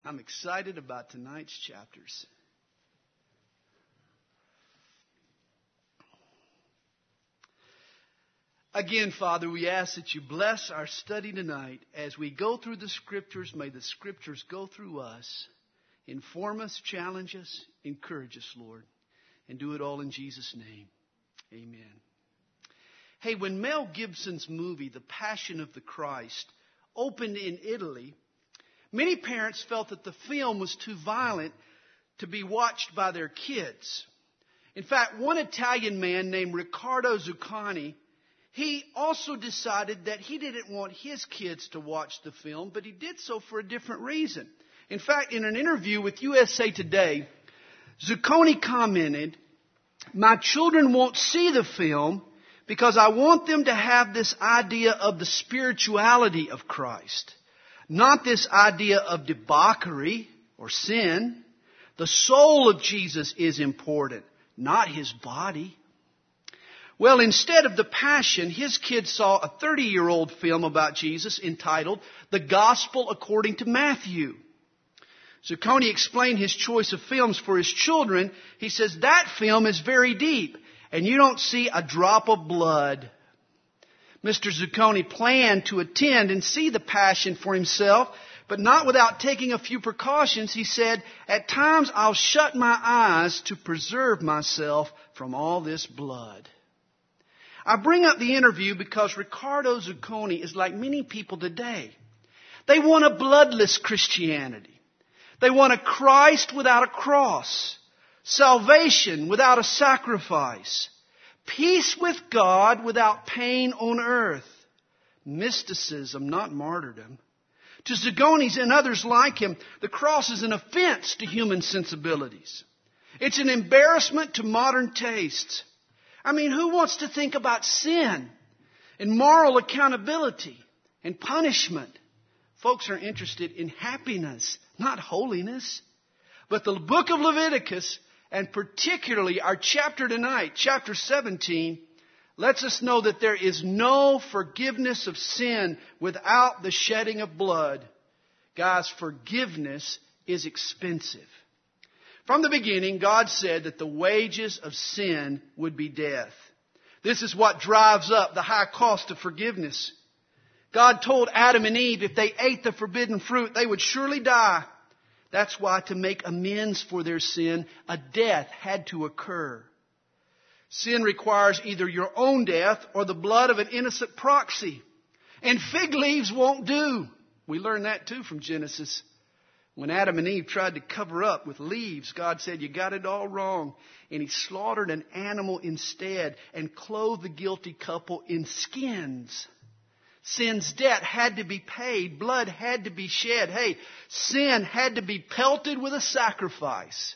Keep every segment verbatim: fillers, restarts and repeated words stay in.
I'm excited about tonight's chapters. Again, Father, we ask that you bless our study tonight. As we go through the Scriptures, may the Scriptures go through us. Inform us, challenge us, encourage us, Lord. And do it all in Jesus' name. Amen. Hey, when Mel Gibson's movie, The Passion of the Christ, opened in Italy, many parents felt that the film was too violent to be watched by their kids. In fact, one Italian man named Riccardo Zucconi, he also decided that he didn't want his kids to watch the film, but he did so for a different reason. In fact, in an interview with U S A Today, Zucconi commented, "My children won't see the film because I want them to have this idea of the spirituality of Christ, not this idea of debauchery or sin. The soul of Jesus is important, not his body." Well, instead of The Passion, his kids saw a thirty-year-old film about Jesus entitled The Gospel According to Matthew. Zucconi explained his choice of films for his children. He says, "That film is very deep, and you don't see a drop of blood." Mister Zucconi planned to attend and see The Passion for himself, but not without taking a few precautions. He said, "At times I'll shut my eyes to preserve myself from all this blood." I bring up the interview because Riccardo Zucconi is like many people today. They want a bloodless Christianity. They want a Christ without a cross, salvation without a sacrifice, peace with God without pain on earth, mysticism, not martyrdom. To Zucconi's and others like him, the cross is an offense to human sensibilities. It's an embarrassment to modern tastes. I mean, who wants to think about sin and moral accountability and punishment? Folks are interested in happiness, not holiness. But the book of Leviticus, and particularly our chapter tonight, chapter seventeen, lets us know that there is no forgiveness of sin without the shedding of blood. Guys, forgiveness is expensive. From the beginning, God said that the wages of sin would be death. This is what drives up the high cost of forgiveness. God told Adam and Eve if they ate the forbidden fruit, they would surely die. That's why, to make amends for their sin, a death had to occur. Sin requires either your own death or the blood of an innocent proxy. And fig leaves won't do. We learned that too from Genesis. When Adam and Eve tried to cover up with leaves, God said, "You got it all wrong." And he slaughtered an animal instead and clothed the guilty couple in skins. Sin's debt had to be paid. Blood had to be shed. Hey, sin had to be pelted with a sacrifice.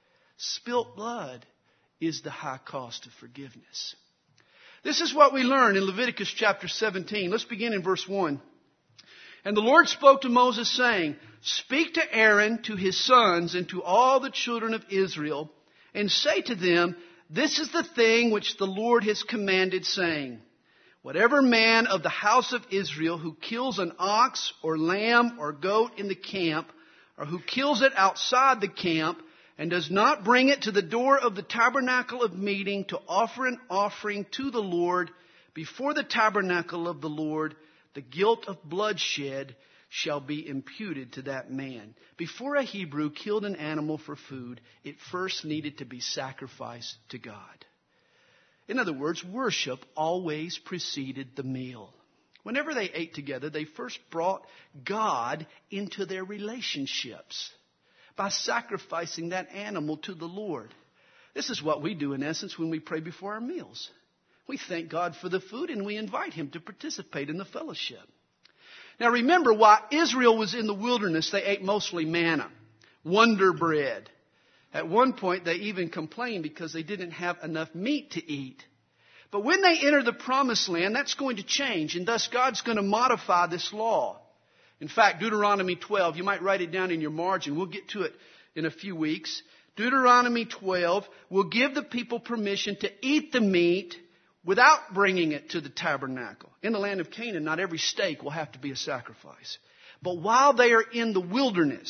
Spilt blood is the high cost of forgiveness. This is what we learn in Leviticus chapter seventeen. Let's begin in verse one. "And the Lord spoke to Moses, saying, Speak to Aaron, to his sons, and to all the children of Israel, and say to them, This is the thing which the Lord has commanded, saying, Whatever man of the house of Israel who kills an ox or lamb or goat in the camp, or who kills it outside the camp, and does not bring it to the door of the tabernacle of meeting to offer an offering to the Lord before the tabernacle of the Lord, the guilt of bloodshed shall be imputed to that man." Before a Hebrew killed an animal for food, it first needed to be sacrificed to God. In other words, worship always preceded the meal. Whenever they ate together, they first brought God into their relationships by sacrificing that animal to the Lord. This is what we do, in essence, when we pray before our meals. We thank God for the food and we invite Him to participate in the fellowship. Now remember, while Israel was in the wilderness, they ate mostly manna, wonder bread. At one point, they even complained because they didn't have enough meat to eat. But when they enter the promised land, that's going to change, and thus God's going to modify this law. In fact, Deuteronomy twelve, you might write it down in your margin. We'll get to it in a few weeks. Deuteronomy twelve will give the people permission to eat the meat without bringing it to the tabernacle. In the land of Canaan, not every steak will have to be a sacrifice. But while they are in the wilderness,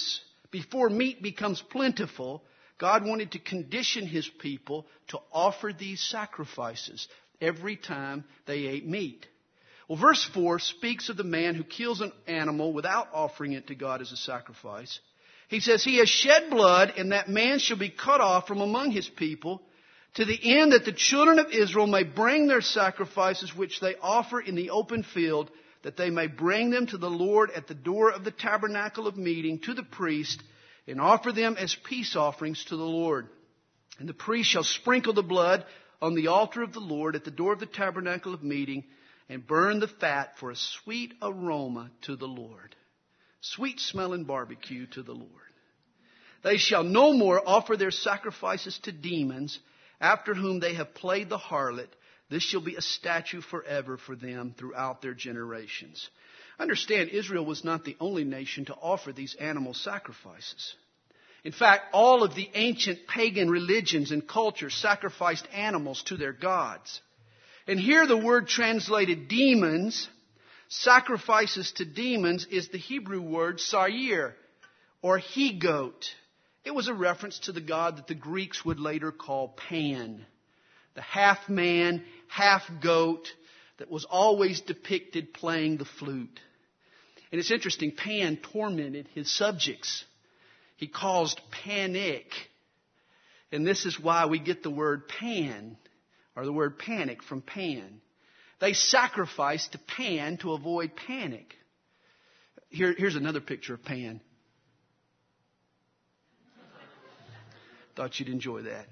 Before meat becomes plentiful, God wanted to condition His people to offer these sacrifices every time they ate meat. Well, verse four speaks of the man who kills an animal without offering it to God as a sacrifice. He says, he has shed blood, and that man shall be cut off from among his people, to the end that the children of Israel may bring their sacrifices which they offer in the open field, that they may bring them to the Lord at the door of the tabernacle of meeting to the priest, and offer them as peace offerings to the Lord. And the priest shall sprinkle the blood on the altar of the Lord at the door of the tabernacle of meeting, and burn the fat for a sweet aroma to the Lord. Sweet smelling barbecue to the Lord. They shall no more offer their sacrifices to demons, after whom they have played the harlot. This shall be a statute forever for them throughout their generations. Understand, Israel was not the only nation to offer these animal sacrifices. In fact, all of the ancient pagan religions and cultures sacrificed animals to their gods. And here the word translated demons, sacrifices to demons, is the Hebrew word sayir, or he-goat. It was a reference to the god that the Greeks would later call Pan, the half-man, half-goat that was always depicted playing the flute. And it's interesting, Pan tormented his subjects. He caused panic. And this is why we get the word Pan, or the word panic from Pan. They sacrificed to Pan to avoid panic. Here, here's another picture of Pan. Thought you'd enjoy that.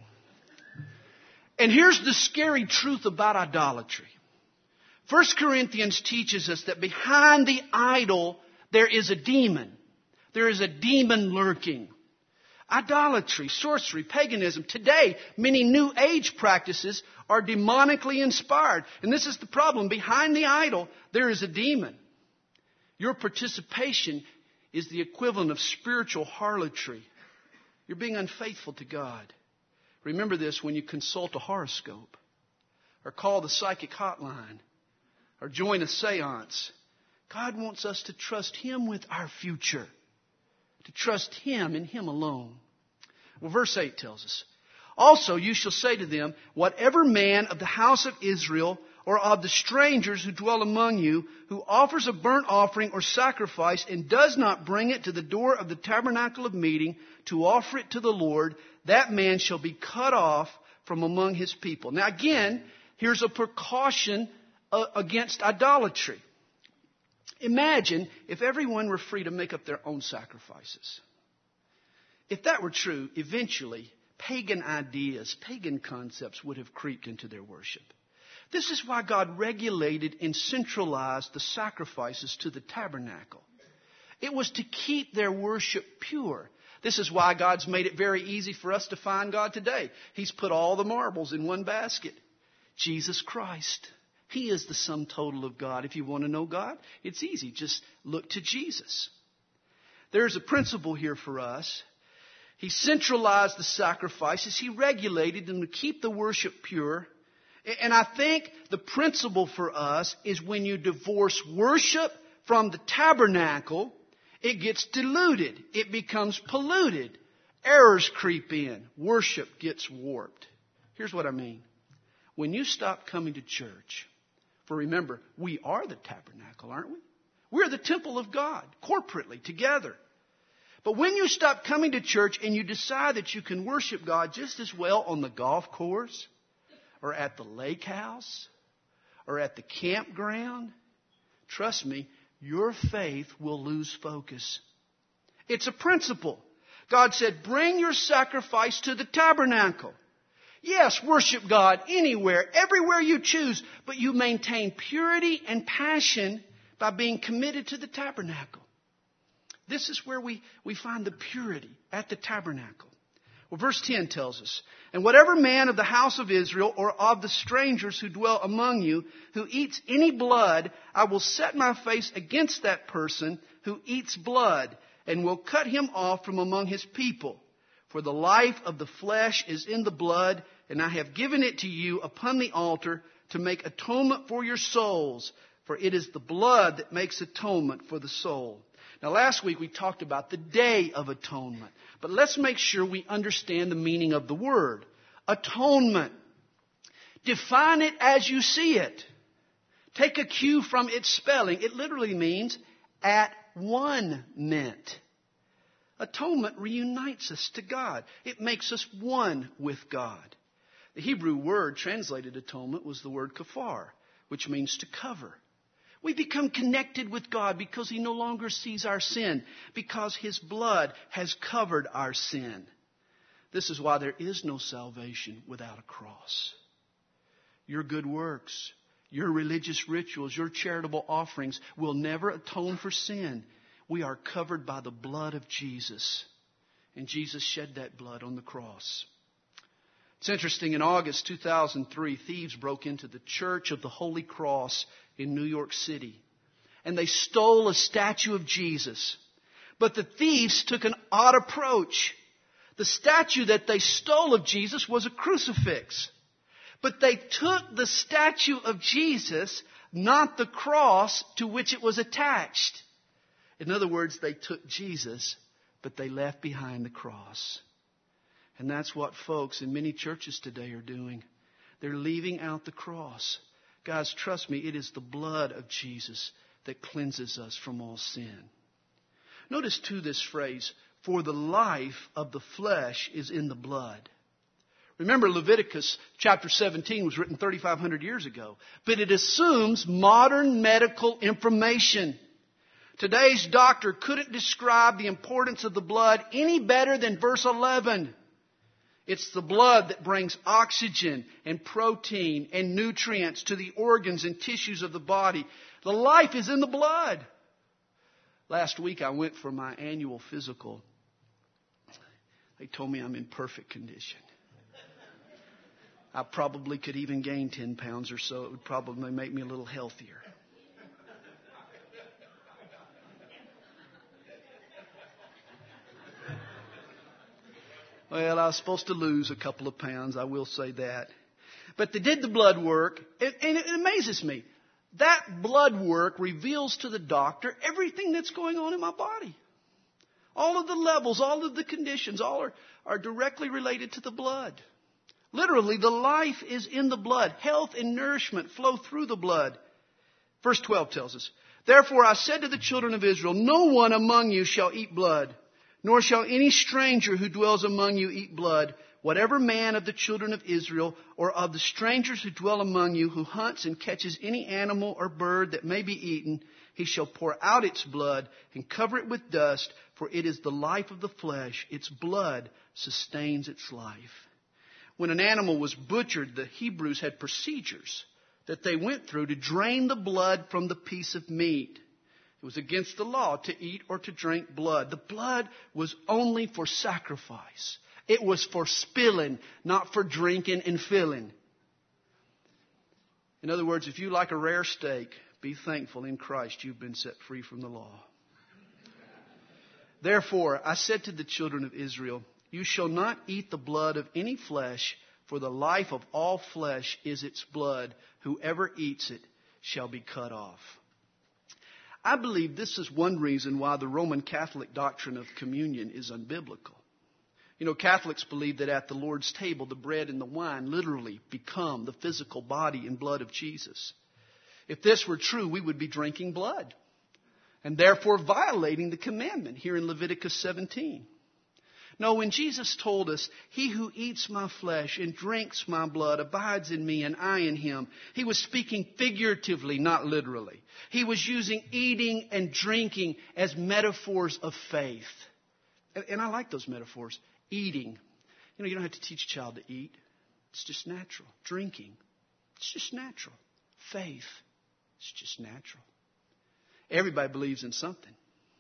And here's the scary truth about idolatry. First Corinthians teaches us that behind the idol there is a demon. There is a demon lurking. Idolatry, sorcery, paganism. Today, many New Age practices are demonically inspired. And this is the problem. Behind the idol, there is a demon. Your participation is the equivalent of spiritual harlotry. You're being unfaithful to God. Remember this when you consult a horoscope, or call the psychic hotline, or join a seance. God wants us to trust Him with our future, to trust Him and Him alone. Well, verse eight tells us, also you shall say to them, whatever man of the house of Israel or of the strangers who dwell among you, who offers a burnt offering or sacrifice and does not bring it to the door of the tabernacle of meeting to offer it to the Lord, that man shall be cut off from among his people. Now again, here's a precaution uh, against idolatry. Imagine if everyone were free to make up their own sacrifices. If that were true, eventually pagan ideas, pagan concepts would have creeped into their worship. This is why God regulated and centralized the sacrifices to the tabernacle. It was to keep their worship pure. This is why God's made it very easy for us to find God today. He's put all the marbles in one basket. Jesus Christ. He is the sum total of God. If you want to know God, it's easy. Just look to Jesus. There's a principle here for us. He centralized the sacrifices. He regulated them to keep the worship pure. And I think the principle for us is when you divorce worship from the tabernacle, it gets diluted. It becomes polluted. Errors creep in. Worship gets warped. Here's what I mean. When you stop coming to church, for remember, we are the tabernacle, aren't we? We're the temple of God, corporately, together. But when you stop coming to church and you decide that you can worship God just as well on the golf course, or at the lake house, or at the campground, trust me, your faith will lose focus. It's a principle. God said, bring your sacrifice to the tabernacle. Yes, worship God anywhere, everywhere you choose, but you maintain purity and passion by being committed to the tabernacle. This is where we, we find the purity, at the tabernacle. Well, verse ten tells us, and whatever man of the house of Israel or of the strangers who dwell among you who eats any blood, I will set my face against that person who eats blood and will cut him off from among his people. For the life of the flesh is in the blood, and I have given it to you upon the altar to make atonement for your souls. For it is the blood that makes atonement for the soul. Now, last week we talked about the Day of Atonement. But let's make sure we understand the meaning of the word. Atonement. Define it as you see it. Take a cue from its spelling. It literally means at one meant. Atonement reunites us to God. It makes us one with God. The Hebrew word translated atonement was the word kafar, which means to cover. We become connected with God because He no longer sees our sin, because His blood has covered our sin. This is why there is no salvation without a cross. Your good works, your religious rituals, your charitable offerings will never atone for sin. We are covered by the blood of Jesus. And Jesus shed that blood on the cross. It's interesting, in August two thousand three, thieves broke into the Church of the Holy Cross in New York City. And they stole a statue of Jesus. But the thieves took an odd approach. The statue that they stole of Jesus was a crucifix. But they took the statue of Jesus, not the cross to which it was attached. In other words, they took Jesus, but they left behind the cross. And that's what folks in many churches today are doing. They're leaving out the cross. Guys, trust me, it is the blood of Jesus that cleanses us from all sin. Notice too this phrase, for the life of the flesh is in the blood. Remember, Leviticus chapter seventeen was written thirty-five hundred years ago, but it assumes modern medical information. Today's doctor couldn't describe the importance of the blood any better than verse eleven. It's the blood that brings oxygen and protein and nutrients to the organs and tissues of the body. The life is in the blood. Last week I went for my annual physical. They told me I'm in perfect condition. I probably could even gain ten pounds or so. It would probably make me a little healthier. Well, I was supposed to lose a couple of pounds, I will say that. But they did the blood work, and it amazes me. That blood work reveals to the doctor everything that's going on in my body. All of the levels, all of the conditions, all are, are directly related to the blood. Literally, the life is in the blood. Health and nourishment flow through the blood. Verse twelve tells us, therefore I said to the children of Israel, no one among you shall eat blood, nor shall any stranger who dwells among you eat blood. Whatever man of the children of Israel or of the strangers who dwell among you who hunts and catches any animal or bird that may be eaten, he shall pour out its blood and cover it with dust, for it is the life of the flesh. Its blood sustains its life. When an animal was butchered, the Hebrews had procedures that they went through to drain the blood from the piece of meat. It was against the law to eat or to drink blood. The blood was only for sacrifice. It was for spilling, not for drinking and filling. In other words, if you like a rare steak, be thankful in Christ you've been set free from the law. Therefore, I said to the children of Israel, you shall not eat the blood of any flesh, for the life of all flesh is its blood. Whoever eats it shall be cut off. I believe this is one reason why the Roman Catholic doctrine of communion is unbiblical. You know, Catholics believe that at the Lord's table, the bread and the wine literally become the physical body and blood of Jesus. If this were true, we would be drinking blood and therefore violating the commandment here in Leviticus seventeen. No, when Jesus told us, he who eats my flesh and drinks my blood abides in me and I in him, he was speaking figuratively, not literally. He was using eating and drinking as metaphors of faith. And, and I like those metaphors. Eating. You know, you don't have to teach a child to eat. It's just natural. Drinking. It's just natural. Faith. It's just natural. Everybody believes in something.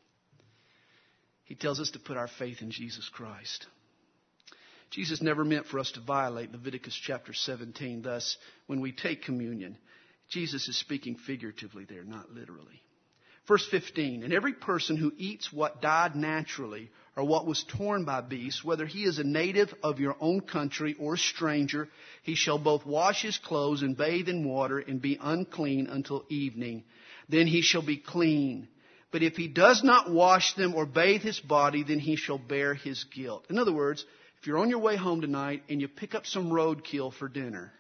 He tells us to put our faith in Jesus Christ. Jesus never meant for us to violate Leviticus chapter seventeen. Thus, when we take communion, Jesus is speaking figuratively there, not literally. Verse fifteen, and every person who eats what died naturally or what was torn by beasts, whether he is a native of your own country or a stranger, he shall both wash his clothes and bathe in water and be unclean until evening. Then he shall be clean. But if he does not wash them or bathe his body, then he shall bear his guilt. In other words, if you're on your way home tonight and you pick up some roadkill for dinner,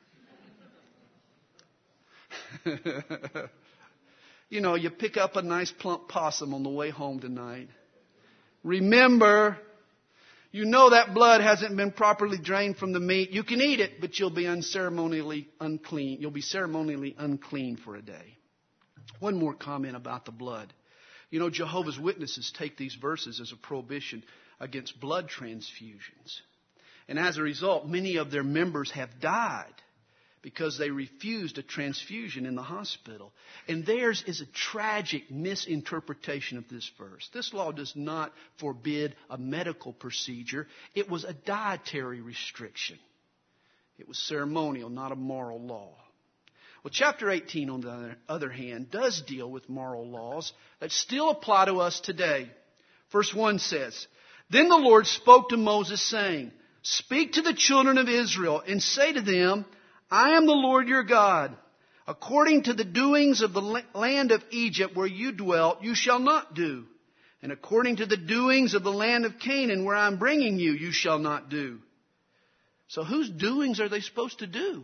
you know, you pick up a nice plump possum on the way home tonight, remember, you know that blood hasn't been properly drained from the meat. You can eat it, but you'll be unceremonially unclean. You'll be ceremonially unclean for a day. One more comment about the blood. You know, Jehovah's Witnesses take these verses as a prohibition against blood transfusions. And as a result, many of their members have died because they refused a transfusion in the hospital. And theirs is a tragic misinterpretation of this verse. This law does not forbid a medical procedure. It was a dietary restriction. It was ceremonial, not a moral law. Well, chapter eighteen, on the other hand, does deal with moral laws that still apply to us today. Verse one says, Then the Lord spoke to Moses, saying, Speak to the children of Israel and say to them, I am the Lord your God. According to the doings of the land of Egypt where you dwelt, you shall not do. And according to the doings of the land of Canaan where I'm bringing you, you shall not do. So whose doings are they supposed to do?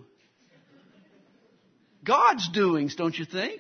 God's doings, don't you think?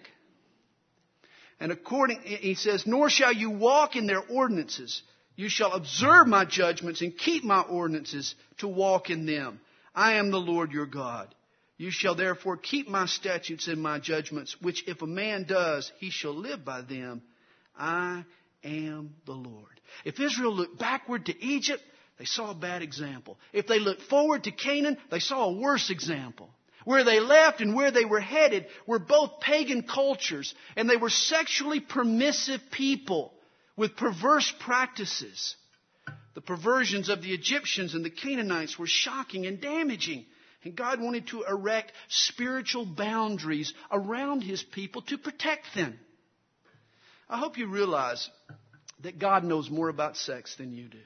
And according, he says, Nor shall you walk in their ordinances. You shall observe my judgments and keep my ordinances to walk in them. I am the Lord your God. You shall therefore keep my statutes and my judgments, which if a man does, he shall live by them. I am the Lord. If Israel looked backward to Egypt, they saw a bad example. If they looked forward to Canaan, they saw a worse example. Where they left and where they were headed were both pagan cultures, and they were sexually permissive people with perverse practices. The perversions of the Egyptians and the Canaanites were shocking and damaging. And God wanted to erect spiritual boundaries around His people to protect them. I hope you realize that God knows more about sex than you do.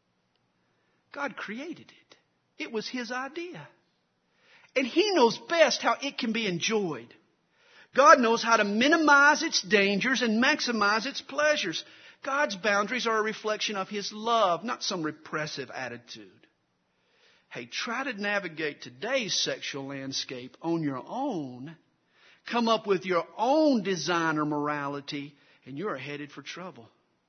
God created it. It was His idea. And He knows best how it can be enjoyed. God knows how to minimize its dangers and maximize its pleasures. God's boundaries are a reflection of His love, not some repressive attitude. Hey, try to navigate today's sexual landscape on your own. Come up with your own designer morality, and you're headed for trouble.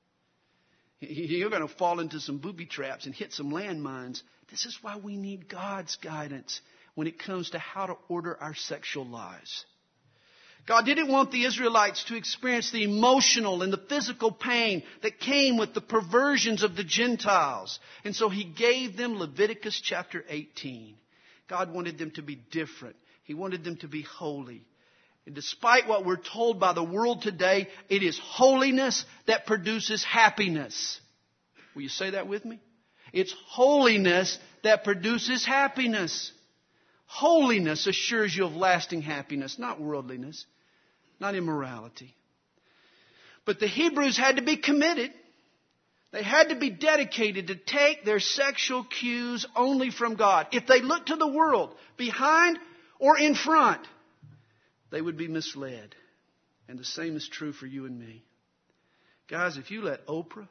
You're going to fall into some booby traps and hit some landmines. This is why we need God's guidance when it comes to how to order our sexual lives. God didn't want the Israelites to experience the emotional and the physical pain that came with the perversions of the Gentiles. And so He gave them Leviticus chapter eighteen. God wanted them to be different. He wanted them to be holy. And despite what we're told by the world today, it is holiness that produces happiness. Will you say that with me? It's holiness that produces happiness. Holiness assures you of lasting happiness, not worldliness, not immorality. But the Hebrews had to be committed. They had to be dedicated to take their sexual cues only from God. If they looked to the world, behind or in front, they would be misled. And the same is true for you and me. Guys, if you let Oprah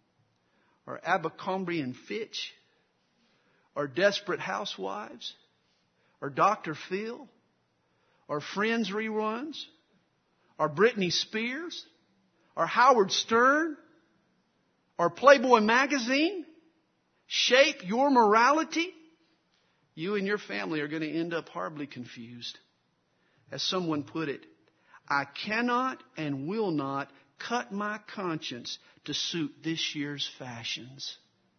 or Abercrombie and Fitch or Desperate Housewives or Doctor Phil or Friends reruns or Britney Spears or Howard Stern or Playboy magazine shape your morality, you and your family are going to end up horribly confused. As someone put it, I cannot and will not cut my conscience to suit this year's fashions.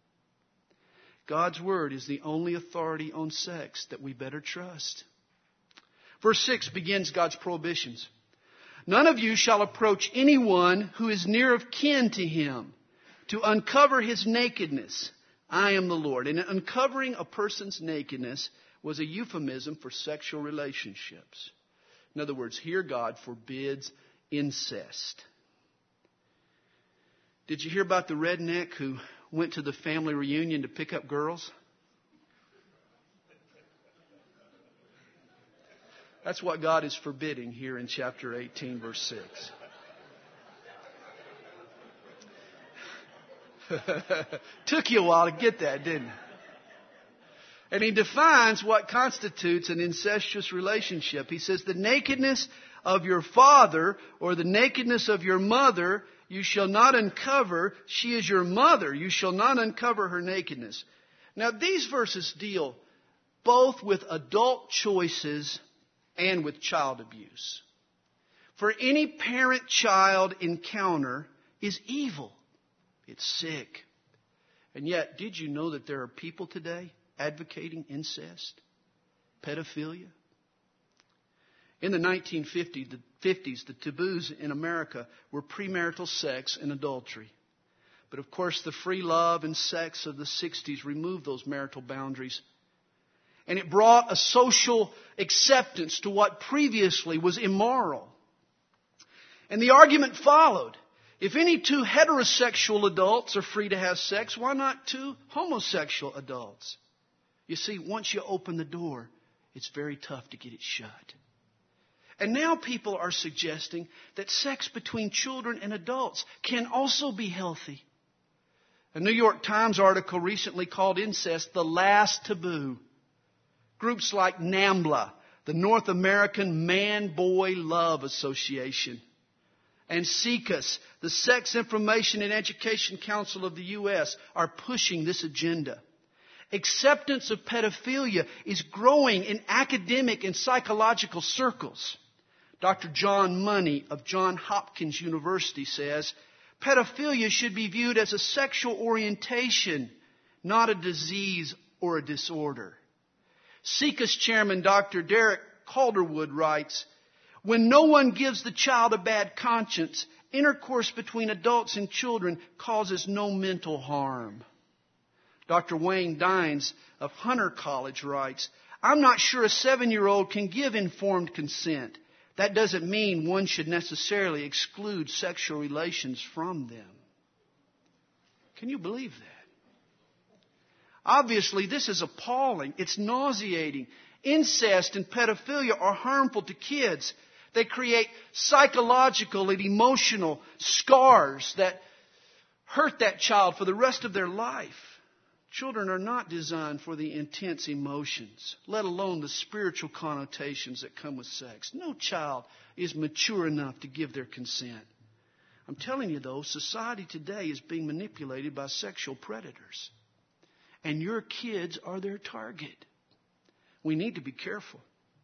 God's Word is the only authority on sex that we better trust. Verse six begins God's prohibitions. None of you shall approach anyone who is near of kin to him to uncover his nakedness. I am the Lord. And uncovering a person's nakedness was a euphemism for sexual relationships. In other words, here God forbids incest. Did you hear about the redneck who went to the family reunion to pick up girls? That's what God is forbidding here in chapter eighteen, verse six. Took you a while to get that, didn't it? And he defines what constitutes an incestuous relationship. He says, the nakedness of your father or the nakedness of your mother you shall not uncover. She is your mother. You shall not uncover her nakedness. Now, these verses deal both with adult choices and with child abuse. For any parent-child encounter is evil. It's sick. And yet, did you know that there are people today advocating incest, pedophilia? In the nineteen fifties, the taboos in America were premarital sex and adultery. But of course, the free love and sex of the sixties removed those marital boundaries. And it brought a social acceptance to what previously was immoral. And the argument followed. If any two heterosexual adults are free to have sex, why not two homosexual adults? You see, once you open the door, it's very tough to get it shut. And now people are suggesting that sex between children and adults can also be healthy. A New York Times article recently called incest the last taboo. Groups like NAMBLA, the North American Man-Boy Love Association, and SIECUS, the Sex Information and Education Council of the U S, are pushing this agenda. Acceptance of pedophilia is growing in academic and psychological circles. Doctor John Money of Johns Hopkins University says, pedophilia should be viewed as a sexual orientation, not a disease or a disorder. SIECUS chairman Doctor Derek Calderwood writes, when no one gives the child a bad conscience, intercourse between adults and children causes no mental harm. Doctor Wayne Dines of Hunter College writes, I'm not sure a seven-year-old can give informed consent. That doesn't mean one should necessarily exclude sexual relations from them. Can you believe that? Obviously, this is appalling. It's nauseating. Incest and pedophilia are harmful to kids. They create psychological and emotional scars that hurt that child for the rest of their life. Children are not designed for the intense emotions, let alone the spiritual connotations that come with sex. No child is mature enough to give their consent. I'm telling you, though, society today is being manipulated by sexual predators. And your kids are their target. We need to be careful.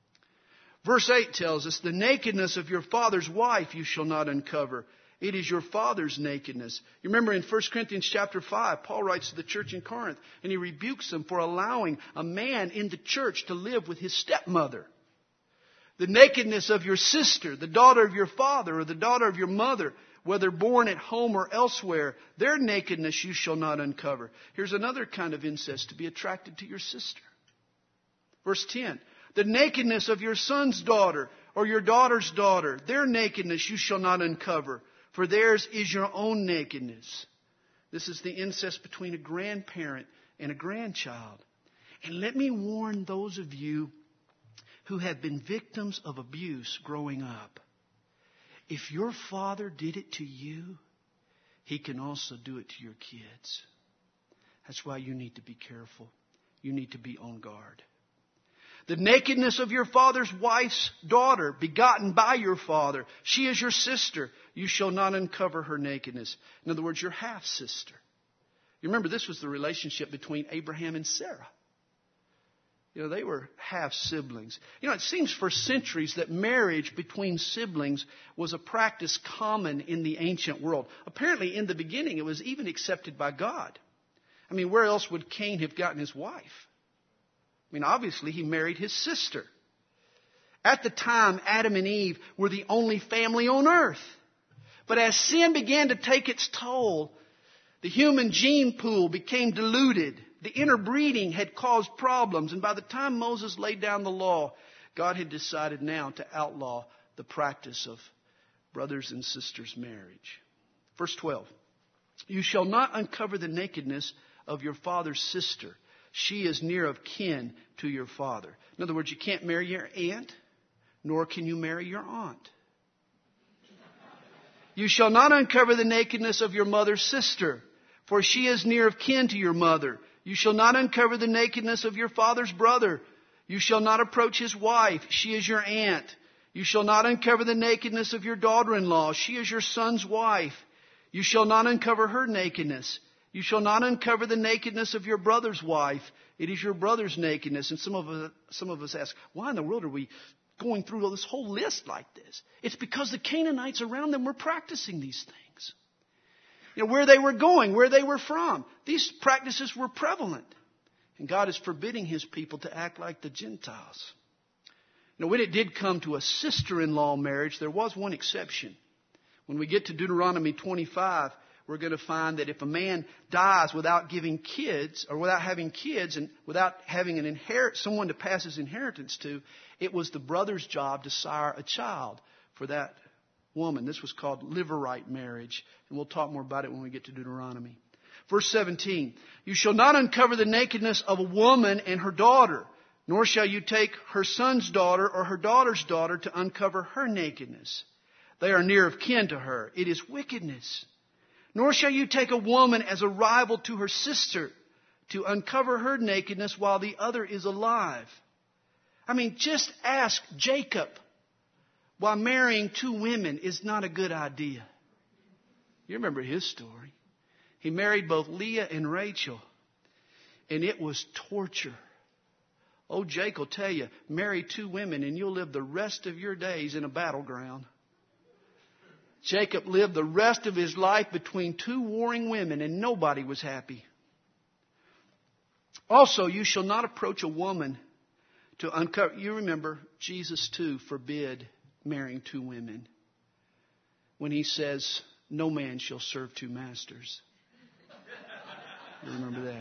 Verse eight tells us, the nakedness of your father's wife you shall not uncover. It is your father's nakedness. You remember in First Corinthians chapter five, Paul writes to the church in Corinth, and he rebukes them for allowing a man in the church to live with his stepmother. The nakedness of your sister, the daughter of your father, or the daughter of your mother, whether born at home or elsewhere, their nakedness you shall not uncover. Here's another kind of incest, to be attracted to your sister. Verse ten, the nakedness of your son's daughter or your daughter's daughter, their nakedness you shall not uncover. For theirs is your own nakedness. This is the incest between a grandparent and a grandchild. And let me warn those of you who have been victims of abuse growing up. If your father did it to you, he can also do it to your kids. That's why you need to be careful. You need to be on guard. The nakedness of your father's wife's daughter, begotten by your father. She is your sister. You shall not uncover her nakedness. In other words, your half-sister. You remember, this was the relationship between Abraham and Sarah. You know, they were half-siblings. You know, it seems for centuries that marriage between siblings was a practice common in the ancient world. Apparently, in the beginning, it was even accepted by God. I mean, where else would Cain have gotten his wife? I mean, obviously, he married his sister. At the time, Adam and Eve were the only family on earth. But as sin began to take its toll, the human gene pool became diluted. The interbreeding had caused problems. And by the time Moses laid down the law, God had decided now to outlaw the practice of brothers and sisters' marriage. Verse twelve, you shall not uncover the nakedness of your father's sister. She is near of kin to your father. In other words, you can't marry your aunt, nor can you marry your aunt. You shall not uncover the nakedness of your mother's sister, for she is near of kin to your mother. You shall not uncover the nakedness of your father's brother. You shall not approach his wife. She is your aunt. You shall not uncover the nakedness of your daughter-in-law. She is your son's wife. You shall not uncover her nakedness. You shall not uncover the nakedness of your brother's wife. It is your brother's nakedness. And some of us, some of us ask, why in the world are we going through this whole list like this? It's because the Canaanites around them were practicing these things. You know, where they were going, where they were from. These practices were prevalent. And God is forbidding His people to act like the Gentiles. You know, when it did come to a sister-in-law marriage, there was one exception. When we get to Deuteronomy twenty-five, we're going to find that if a man dies without giving kids, or without having kids, and without having an inherit, someone to pass his inheritance to, it was the brother's job to sire a child for that woman. This was called levirate marriage, and we'll talk more about it when we get to Deuteronomy. Verse seventeen, you shall not uncover the nakedness of a woman and her daughter, nor shall you take her son's daughter or her daughter's daughter to uncover her nakedness. They are near of kin to her. It is wickedness. Nor shall you take a woman as a rival to her sister to uncover her nakedness while the other is alive. I mean, just ask Jacob why marrying two women is not a good idea. You remember his story. He married both Leah and Rachel, and it was torture. Oh, Jake will tell you, marry two women and you'll live the rest of your days in a battleground. Jacob lived the rest of his life between two warring women, and nobody was happy. Also, you shall not approach a woman to uncover. You remember, Jesus too forbid marrying two women when He says, no man shall serve two masters. You remember that?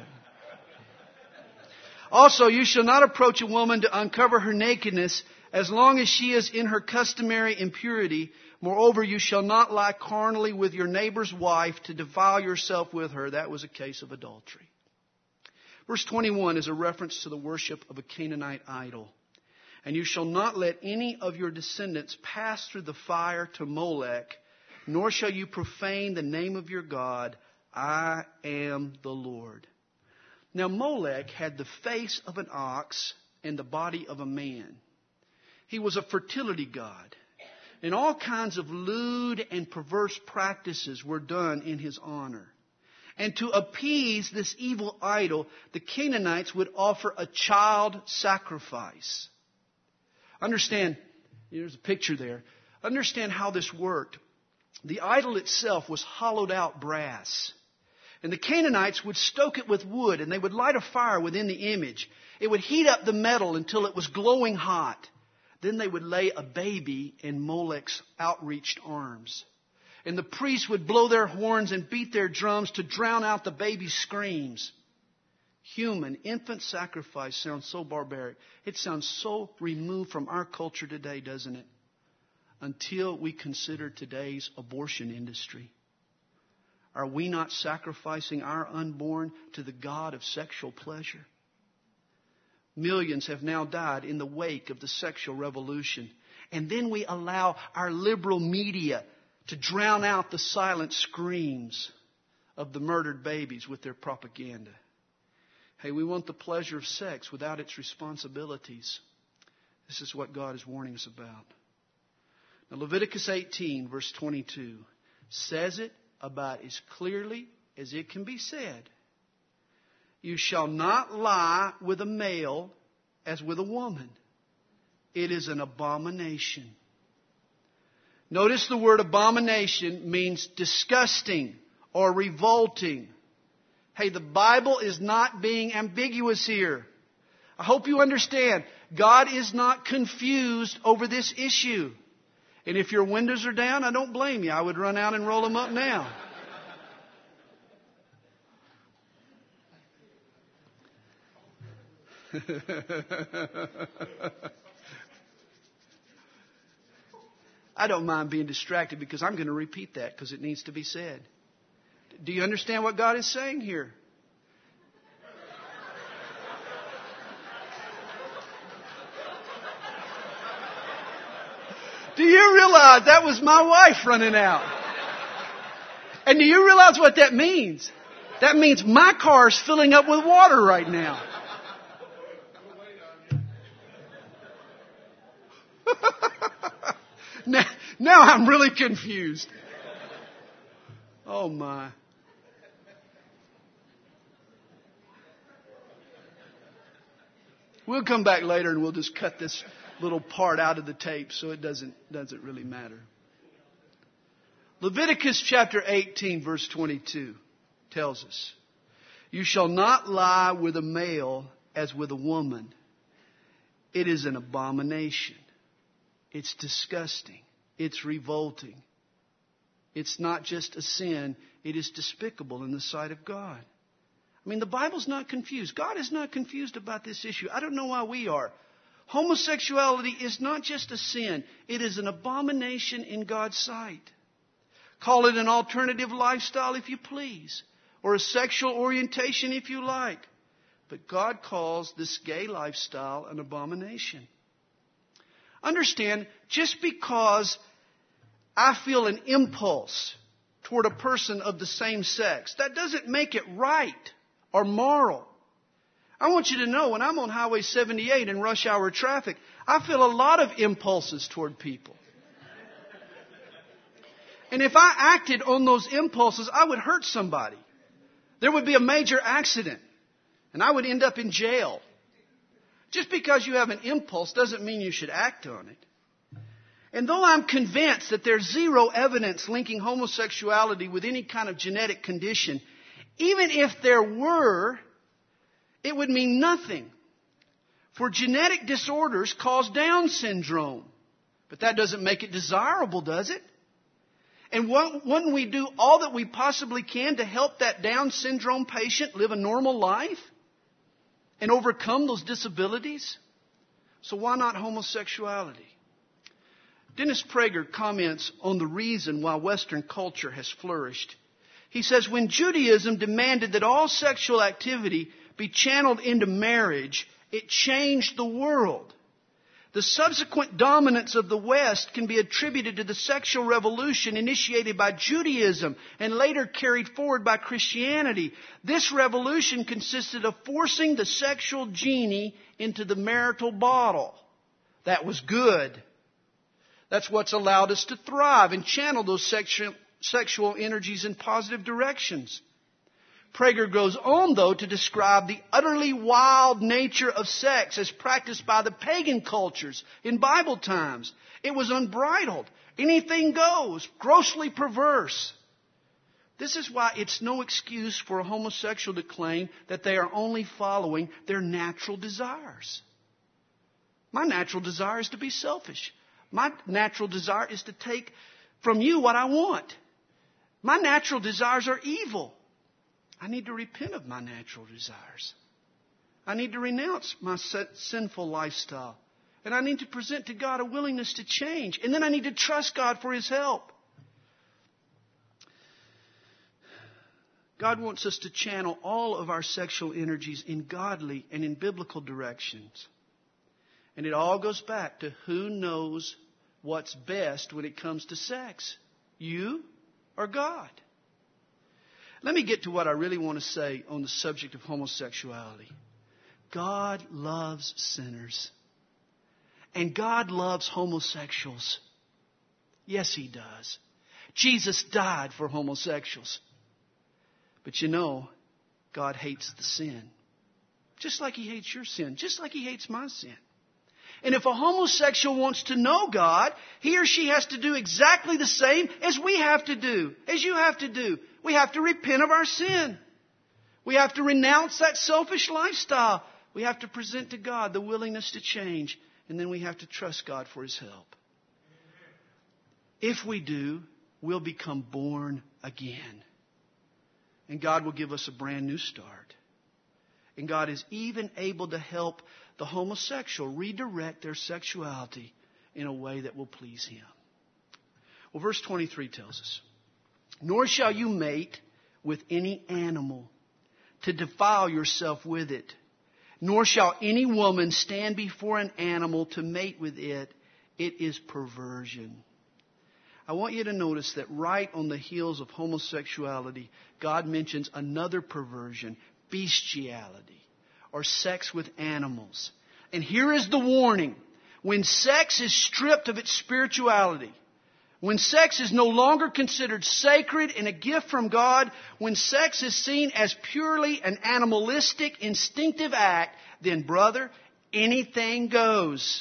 Also, you shall not approach a woman to uncover her nakedness as long as she is in her customary impurity. Moreover, you shall not lie carnally with your neighbor's wife to defile yourself with her. That was a case of adultery. Verse twenty-one is a reference to the worship of a Canaanite idol. And you shall not let any of your descendants pass through the fire to Molech, nor shall you profane the name of your God. I am the Lord. Now Molech had the face of an ox and the body of a man. He was a fertility god. And all kinds of lewd and perverse practices were done in his honor. And to appease this evil idol, the Canaanites would offer a child sacrifice. Understand, there's a picture there. Understand how this worked. The idol itself was hollowed out brass. And the Canaanites would stoke it with wood, and they would light a fire within the image. It would heat up the metal until it was glowing hot. Then they would lay a baby in Molech's outreached arms. And the priests would blow their horns and beat their drums to drown out the baby's screams. Human, infant sacrifice sounds so barbaric. It sounds so removed from our culture today, doesn't it? Until we consider today's abortion industry. Are we not sacrificing our unborn to the God of sexual pleasure? Millions have now died in the wake of the sexual revolution. And then we allow our liberal media to drown out the silent screams of the murdered babies with their propaganda. Hey, we want the pleasure of sex without its responsibilities. This is what God is warning us about. Now, Leviticus eighteen, verse twenty-two, says it about as clearly as it can be said. You shall not lie with a male as with a woman. It is an abomination. Notice the word abomination means disgusting or revolting. Hey, the Bible is not being ambiguous here. I hope you understand. God is not confused over this issue. And if your windows are down, I don't blame you. I would run out and roll them up now. I don't mind being distracted because I'm going to repeat that because it needs to be said. Do you understand what God is saying here? Do you realize that was my wife running out? And do you realize what that means? That means my car is filling up with water right now. now, now I'm really confused. Oh my. We'll come back later and we'll just cut this little part out of the tape so it doesn't, doesn't really matter. Leviticus chapter eighteen verse twenty-two tells us, "You shall not lie with a male as with a woman. It is an abomination." It's disgusting. It's revolting. It's not just a sin. It is despicable in the sight of God. I mean, the Bible's not confused. God is not confused about this issue. I don't know why we are. Homosexuality is not just a sin. It is an abomination in God's sight. Call it an alternative lifestyle if you please, or a sexual orientation if you like. But God calls this gay lifestyle an abomination. Understand, just because I feel an impulse toward a person of the same sex, that doesn't make it right or moral. I want you to know, when I'm on Highway seventy-eight in rush hour traffic, I feel a lot of impulses toward people. And if I acted on those impulses, I would hurt somebody. There would be a major accident, and I would end up in jail. Just because you have an impulse doesn't mean you should act on it. And though I'm convinced that there's zero evidence linking homosexuality with any kind of genetic condition, even if there were, it would mean nothing. For genetic disorders cause Down syndrome. But that doesn't make it desirable, does it? And wouldn't we do all that we possibly can to help that Down syndrome patient live a normal life and overcome those disabilities? So why not homosexuality? Dennis Prager comments on the reason why Western culture has flourished. He says, when Judaism demanded that all sexual activity be channeled into marriage, it changed the world. The subsequent dominance of the West can be attributed to the sexual revolution initiated by Judaism and later carried forward by Christianity. This revolution consisted of forcing the sexual genie into the marital bottle. That was good. That's what's allowed us to thrive and channel those sexual, sexual energies in positive directions. Prager goes on, though, to describe the utterly wild nature of sex as practiced by the pagan cultures in Bible times. It was unbridled. Anything goes. Grossly perverse. This is why it's no excuse for a homosexual to claim that they are only following their natural desires. My natural desire is to be selfish. My natural desire is to take from you what I want. My natural desires are evil. I need to repent of my natural desires. I need to renounce my sinful lifestyle. And I need to present to God a willingness to change. And then I need to trust God for His help. God wants us to channel all of our sexual energies in godly and in biblical directions. And it all goes back to who knows what's best when it comes to sex. You or God? Let me get to what I really want to say on the subject of homosexuality. God loves sinners. And God loves homosexuals. Yes, He does. Jesus died for homosexuals. But you know, God hates the sin. Just like He hates your sin. Just like He hates my sin. And if a homosexual wants to know God, he or she has to do exactly the same as we have to do, as you have to do. We have to repent of our sin. We have to renounce that selfish lifestyle. We have to present to God the willingness to change. And then we have to trust God for His help. If we do, we'll become born again. And God will give us a brand new start. And God is even able to help the homosexual redirect their sexuality in a way that will please Him. Well, verse twenty-three tells us, "Nor shall you mate with any animal to defile yourself with it. Nor shall any woman stand before an animal to mate with it. It is perversion." I want you to notice that right on the heels of homosexuality, God mentions another perversion, bestiality, or sex with animals. And here is the warning. When sex is stripped of its spirituality, when sex is no longer considered sacred and a gift from God, when sex is seen as purely an animalistic, instinctive act, then, brother, anything goes.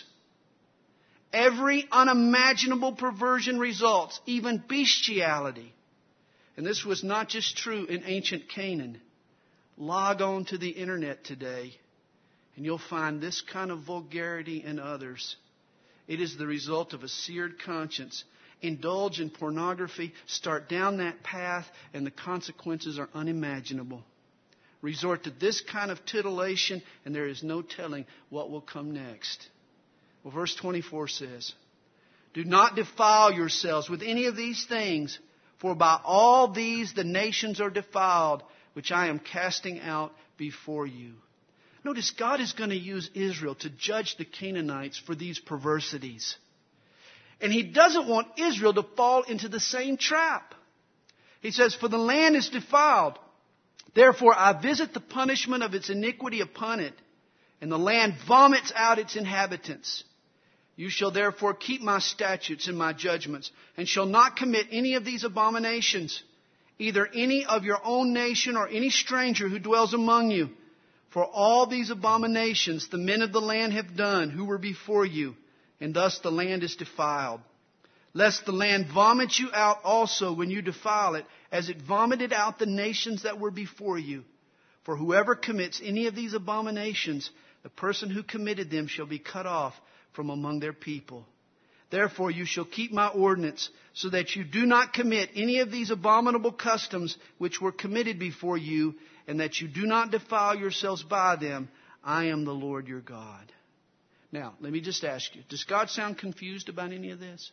Every unimaginable perversion results, even bestiality. And this was not just true in ancient Canaan. Log on to the internet today, and you'll find this kind of vulgarity in others. It is the result of a seared conscience. Indulge in pornography, start down that path, and the consequences are unimaginable. Resort to this kind of titillation, and there is no telling what will come next. Well, verse twenty-four says, "Do not defile yourselves with any of these things, for by all these the nations are defiled, which I am casting out before you." Notice God is going to use Israel to judge the Canaanites for these perversities. And He doesn't want Israel to fall into the same trap. He says, "For the land is defiled. Therefore I visit the punishment of its iniquity upon it, and the land vomits out its inhabitants. You shall therefore keep my statutes and my judgments, and shall not commit any of these abominations, either any of your own nation or any stranger who dwells among you. For all these abominations the men of the land have done who were before you, and thus the land is defiled. Lest the land vomit you out also when you defile it, as it vomited out the nations that were before you. For whoever commits any of these abominations, the person who committed them shall be cut off from among their people. Therefore you shall keep my ordinance, so that you do not commit any of these abominable customs which were committed before you, and that you do not defile yourselves by them. I am the Lord your God." Now, let me just ask you, does God sound confused about any of this?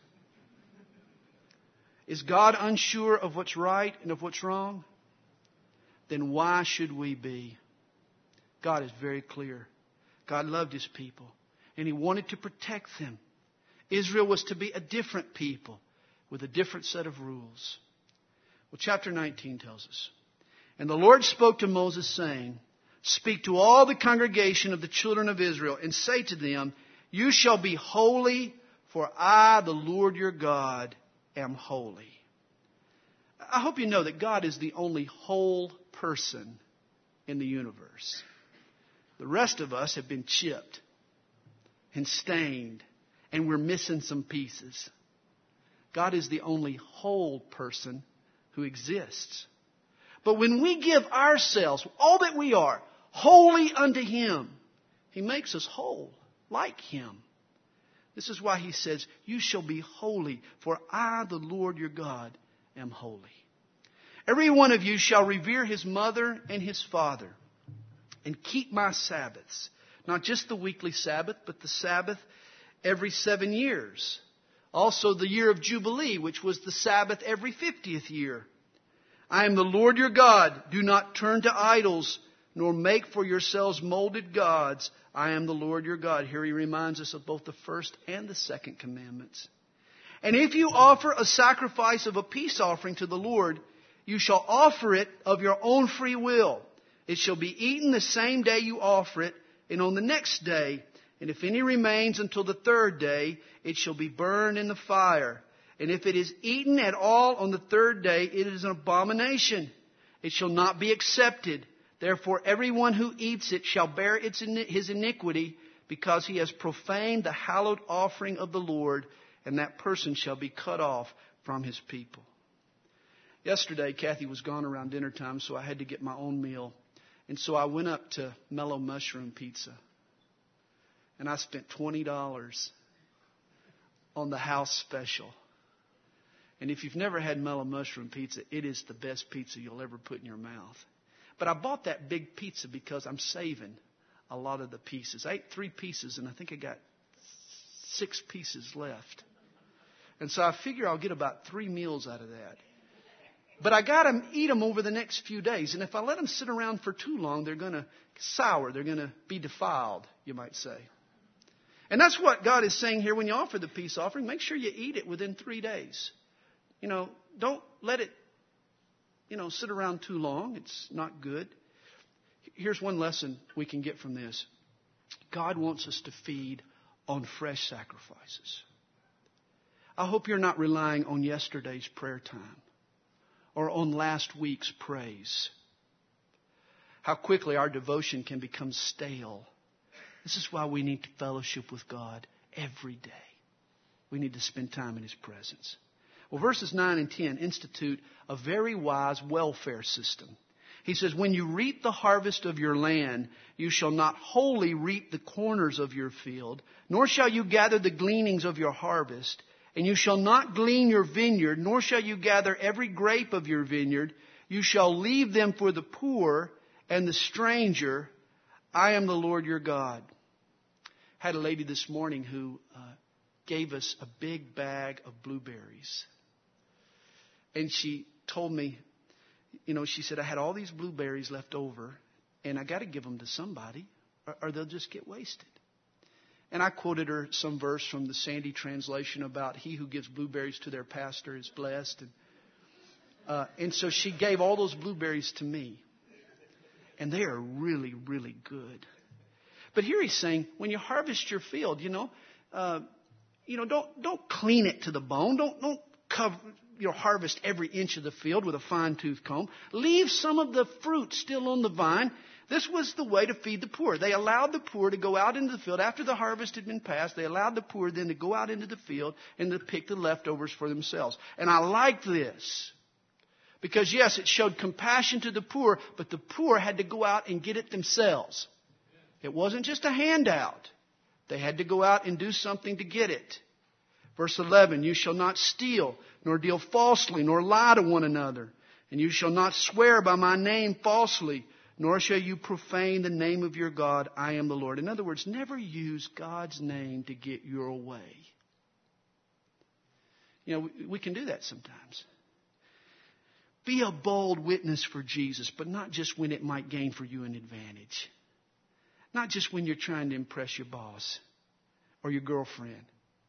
Is God unsure of what's right and of what's wrong? Then why should we be? God is very clear. God loved His people, and He wanted to protect them. Israel was to be a different people with a different set of rules. Well, chapter nineteen tells us, "And the Lord spoke to Moses, saying, Speak to all the congregation of the children of Israel, and say to them, You shall be holy, for I, the Lord your God, am holy." I hope you know that God is the only whole person in the universe. The rest of us have been chipped and stained, and we're missing some pieces. God is the only whole person who exists. But when we give ourselves, all that we are, wholly unto Him, He makes us whole, like Him. This is why He says, "You shall be holy, for I, the Lord your God, am holy." "Every one of you shall revere his mother and his father, and keep my Sabbaths." Not just the weekly Sabbath, but the Sabbath every seven years. Also the year of Jubilee, which was the Sabbath every fiftieth year. "I am the Lord your God. Do not turn to idols, nor make for yourselves molded gods. I am the Lord your God." Here He reminds us of both the first and the second commandments. "And if you offer a sacrifice of a peace offering to the Lord, you shall offer it of your own free will. It shall be eaten the same day you offer it, and on the next day. And if any remains until the third day, it shall be burned in the fire. And if it is eaten at all on the third day, it is an abomination. It shall not be accepted. Therefore everyone who eats it shall bear its, his iniquity, because he has profaned the hallowed offering of the Lord, and that person shall be cut off from his people." Yesterday, Kathy was gone around dinner time, so I had to get my own meal. And so I went up to Mellow Mushroom Pizza. And I spent twenty dollars on the house special. And if you've never had Mellow Mushroom Pizza, it is the best pizza you'll ever put in your mouth. But I bought that big pizza because I'm saving a lot of the pieces. I ate three pieces, and I think I got six pieces left. And so I figure I'll get about three meals out of that. But I got to eat them over the next few days. And if I let them sit around for too long, they're going to sour. They're going to be defiled, you might say. And that's what God is saying here when you offer the peace offering. Make sure you eat it within three days. You know, don't let it, you know, sit around too long. It's not good. Here's one lesson we can get from this. God wants us to feed on fresh sacrifices. I hope you're not relying on yesterday's prayer time or on last week's praise. How quickly our devotion can become stale. This is why we need to fellowship with God every day. We need to spend time in His presence. Well, verses nine and ten institute a very wise welfare system. He says, when you reap the harvest of your land, you shall not wholly reap the corners of your field, nor shall you gather the gleanings of your harvest. And you shall not glean your vineyard, nor shall you gather every grape of your vineyard. You shall leave them for the poor and the stranger. I am the Lord your God. I had a lady this morning who uh, gave us a big bag of blueberries. And she told me, you know, she said, I had all these blueberries left over, and I got to give them to somebody, or, or they'll just get wasted. And I quoted her some verse from the Sandy translation about he who gives blueberries to their pastor is blessed. And, uh, and so she gave all those blueberries to me. And they are really, really good. But here he's saying, when you harvest your field, you know, uh, you know, don't don't clean it to the bone. Don't don't cover, you know, harvest every inch of the field with a fine-tooth comb. Leave some of the fruit still on the vine. This was the way to feed the poor. They allowed the poor to go out into the field after the harvest had been passed. They allowed the poor then to go out into the field and to pick the leftovers for themselves. And I like this because, yes, it showed compassion to the poor, but the poor had to go out and get it themselves. It wasn't just a handout. They had to go out and do something to get it. Verse eleven, you shall not steal, nor deal falsely, nor lie to one another. And you shall not swear by my name falsely, nor shall you profane the name of your God. I am the Lord. In other words, never use God's name to get your way. You know, we, we can do that sometimes. Be a bold witness for Jesus, but not just when it might gain for you an advantage. Not just when you're trying to impress your boss or your girlfriend.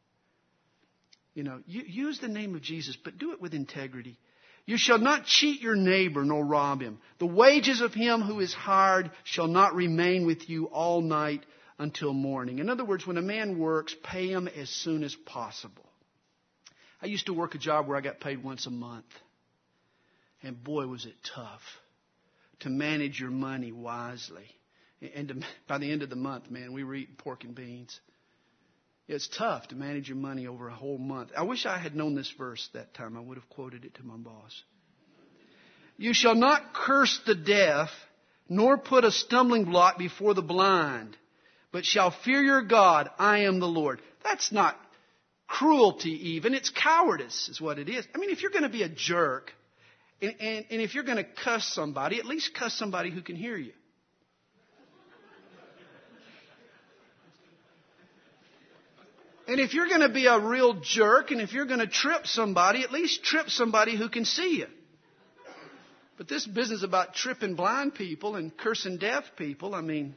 You know, you, use the name of Jesus, but do it with integrity. You shall not cheat your neighbor nor rob him. The wages of him who is hired shall not remain with you all night until morning. In other words, when a man works, pay him as soon as possible. I used to work a job where I got paid once a month. And boy, was it tough to manage your money wisely. And to, by the end of the month, man, we were eating pork and beans. It's tough to manage your money over a whole month. I wish I had known this verse that time. I would have quoted it to my boss. You shall not curse the deaf, nor put a stumbling block before the blind, but shall fear your God. I am the Lord. That's not cruelty even. It's cowardice is what it is. I mean, if you're going to be a jerk, and, and, and if you're going to cuss somebody, at least cuss somebody who can hear you. And if you're going to be a real jerk, and if you're going to trip somebody, at least trip somebody who can see you. But this business about tripping blind people and cursing deaf people, I mean,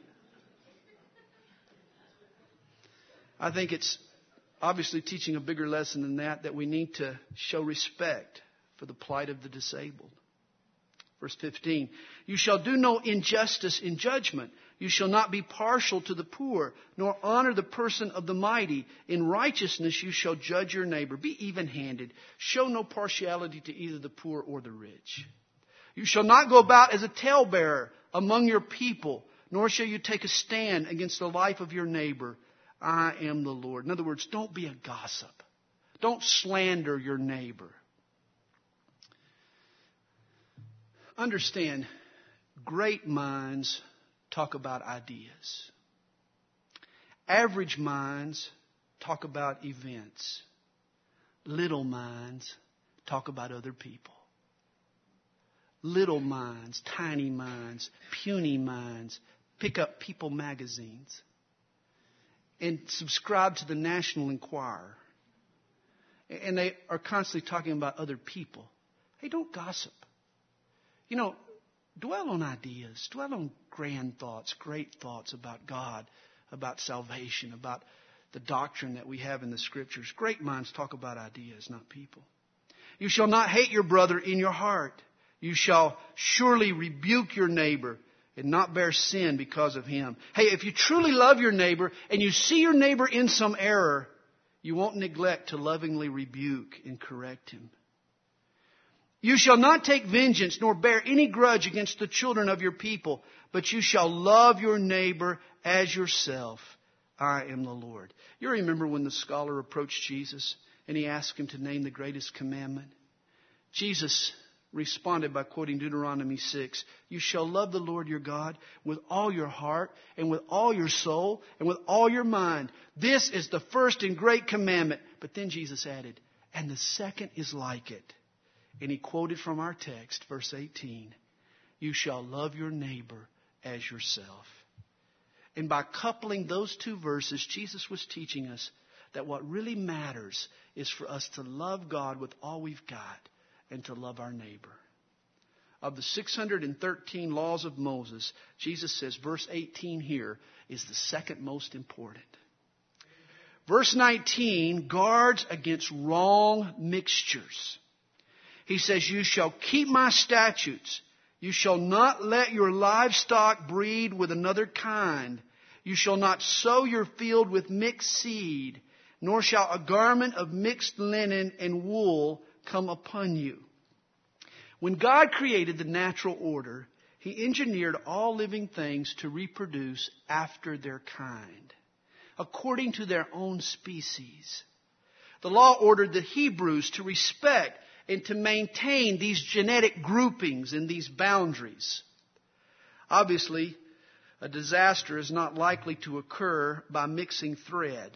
I think it's obviously teaching a bigger lesson than that, that we need to show respect for the plight of the disabled. Verse fifteen, you shall do no injustice in judgment. You shall not be partial to the poor, nor honor the person of the mighty. In righteousness you shall judge your neighbor. Be even-handed. Show no partiality to either the poor or the rich. You shall not go about as a talebearer among your people, nor shall you take a stand against the life of your neighbor. I am the Lord. In other words, don't be a gossip. Don't slander your neighbor. Understand, great minds talk about ideas. Average minds talk about events. Little minds talk about other people. Little minds, tiny minds, puny minds pick up People magazines and subscribe to the National Enquirer. And they are constantly talking about other people. Hey, don't gossip. You know, dwell on ideas. Dwell on grand thoughts, great thoughts about God, about salvation, about the doctrine that we have in the Scriptures. Great minds talk about ideas, not people. You shall not hate your brother in your heart. You shall surely rebuke your neighbor and not bear sin because of him. Hey, if you truly love your neighbor and you see your neighbor in some error, you won't neglect to lovingly rebuke and correct him. You shall not take vengeance nor bear any grudge against the children of your people, but you shall love your neighbor as yourself. I am the Lord. You remember when the scholar approached Jesus and he asked him to name the greatest commandment? Jesus responded by quoting Deuteronomy six. You shall love the Lord your God with all your heart and with all your soul and with all your mind. This is the first and great commandment. But then Jesus added, and the second is like it. And he quoted from our text, verse eighteen. You shall love your neighbor as yourself. And by coupling those two verses, Jesus was teaching us that what really matters is for us to love God with all we've got and to love our neighbor. Of the six hundred thirteen laws of Moses, Jesus says verse eighteen here is the second most important. Verse nineteen guards against wrong mixtures. He says, you shall keep my statutes. You shall not let your livestock breed with another kind. You shall not sow your field with mixed seed, nor shall a garment of mixed linen and wool come upon you. When God created the natural order, He engineered all living things to reproduce after their kind, according to their own species. The law ordered the Hebrews to respect and to maintain these genetic groupings and these boundaries. Obviously, a disaster is not likely to occur by mixing thread.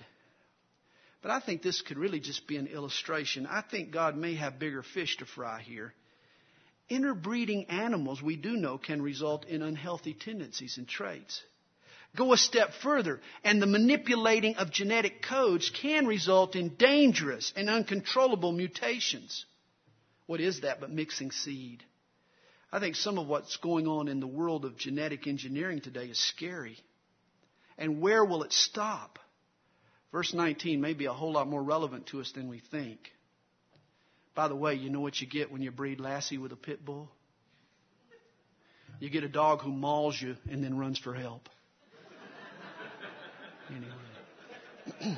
But I think this could really just be an illustration. I think God may have bigger fish to fry here. Interbreeding animals, we do know, can result in unhealthy tendencies and traits. Go a step further, and the manipulating of genetic codes can result in dangerous and uncontrollable mutations. What is that but mixing seed? I think some of what's going on in the world of genetic engineering today is scary. And where will it stop? Verse nineteen may be a whole lot more relevant to us than we think. By the way, you know what you get when you breed Lassie with a pit bull? You get a dog who mauls you and then runs for help. Anyway.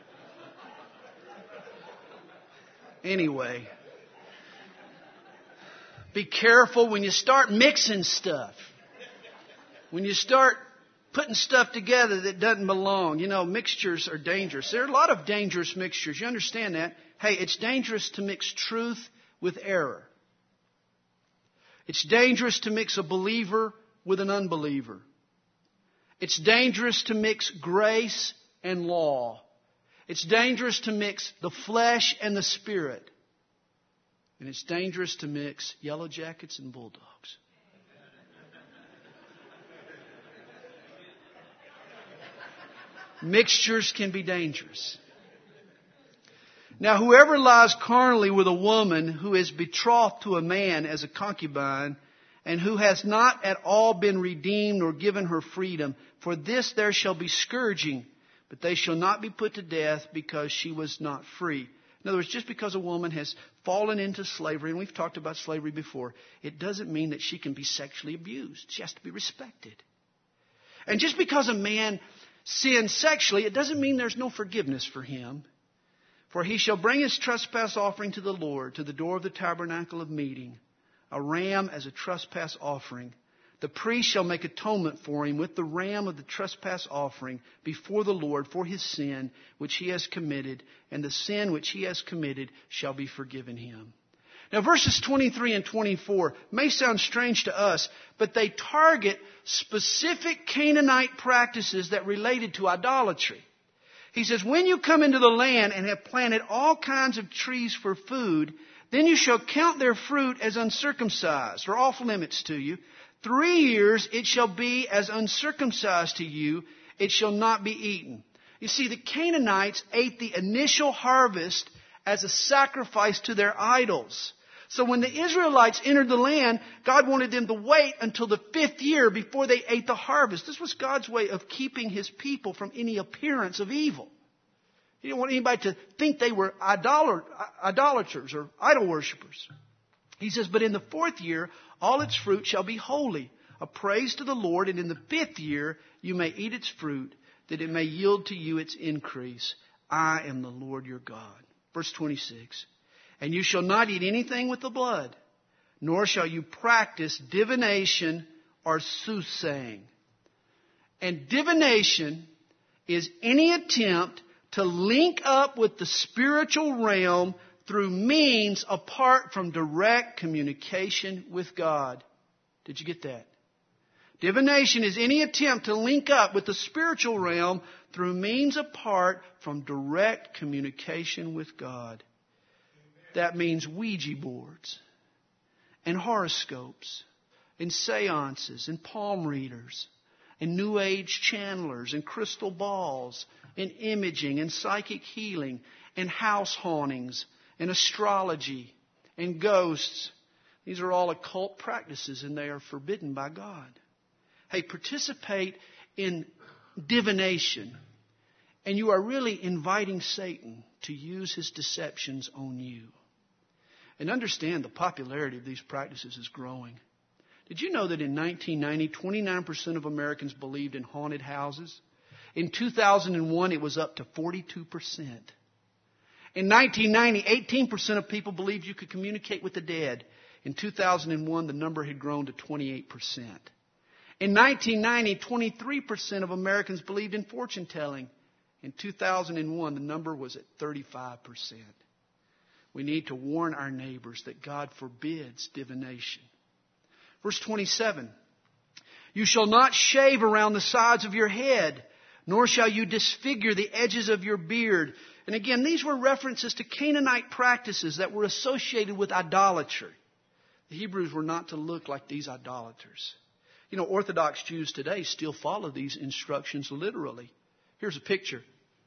Anyway. Be careful when you start mixing stuff. When you start putting stuff together that doesn't belong. You know, mixtures are dangerous. There are a lot of dangerous mixtures. You understand that? Hey, it's dangerous to mix truth with error. It's dangerous to mix a believer with an unbeliever. It's dangerous to mix grace and law. It's dangerous to mix the flesh and the spirit. And it's dangerous to mix yellow jackets and bulldogs. Mixtures can be dangerous. Now, whoever lies carnally with a woman who is betrothed to a man as a concubine, and who has not at all been redeemed or given her freedom, for this there shall be scourging, but they shall not be put to death because she was not free. In other words, just because a woman has fallen into slavery, and we've talked about slavery before, it doesn't mean that she can be sexually abused. She has to be respected. And just because a man sins sexually, it doesn't mean there's no forgiveness for him. For he shall bring his trespass offering to the Lord, to the door of the tabernacle of meeting, a ram as a trespass offering. The priest shall make atonement for him with the ram of the trespass offering before the Lord for his sin which he has committed, and the sin which he has committed shall be forgiven him. Now, verses twenty-three and twenty-four may sound strange to us, but they target specific Canaanite practices that related to idolatry. He says, when you come into the land and have planted all kinds of trees for food, then you shall count their fruit as uncircumcised, or off limits to you. Three years it shall be as uncircumcised to you. It shall not be eaten. You see, the Canaanites ate the initial harvest as a sacrifice to their idols. So when the Israelites entered the land, God wanted them to wait until the fifth year before they ate the harvest. This was God's way of keeping His people from any appearance of evil. He didn't want anybody to think they were idolat- idolaters or idol worshippers. He says, but in the fourth year, all its fruit shall be holy, a praise to the Lord. And in the fifth year, you may eat its fruit, that it may yield to you its increase. I am the Lord your God. Verse twenty-six. And you shall not eat anything with the blood, nor shall you practice divination or soothsaying. And divination is any attempt to link up with the spiritual realm through means apart from direct communication with God. Did you get that? Divination is any attempt to link up with the spiritual realm through means apart from direct communication with God. That means Ouija boards and horoscopes and seances and palm readers and New Age channelers and crystal balls and imaging and psychic healing and house hauntings and astrology and ghosts. These are all occult practices and they are forbidden by God. Hey, participate in divination and you are really inviting Satan to use his deceptions on you. And understand the popularity of these practices is growing. Did you know that in nineteen ninety, twenty-nine percent of Americans believed in haunted houses? In two thousand one, it was up to forty-two percent. In nineteen ninety, eighteen percent of people believed you could communicate with the dead. In two thousand one, the number had grown to twenty-eight percent. In nineteen ninety, twenty-three percent of Americans believed in fortune telling. In two thousand one, the number was at thirty-five percent. We need to warn our neighbors that God forbids divination. Verse twenty-seven. You shall not shave around the sides of your head, nor shall you disfigure the edges of your beard. And again, these were references to Canaanite practices that were associated with idolatry. The Hebrews were not to look like these idolaters. You know, Orthodox Jews today still follow these instructions literally. Here's a picture.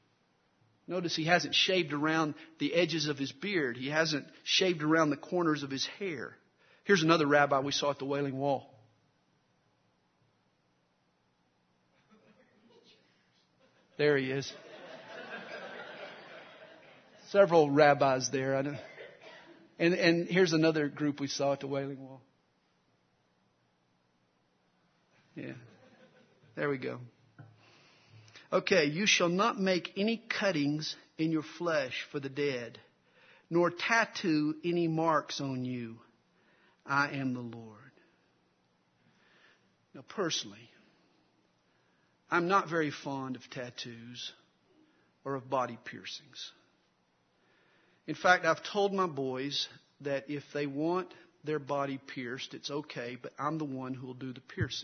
Notice he hasn't shaved around the edges of his beard. He hasn't shaved around the corners of his hair. Here's another rabbi we saw at the Wailing Wall. There he is. Several rabbis there. I know. And, and here's another group we saw at the Wailing Wall. Yeah. There we go. Okay, you shall not make any cuttings in your flesh for the dead, nor tattoo any marks on you. I am the Lord. Now, personally, I'm not very fond of tattoos or of body piercings. In fact, I've told my boys that if they want their body pierced, it's okay, but I'm the one who will do the piercing.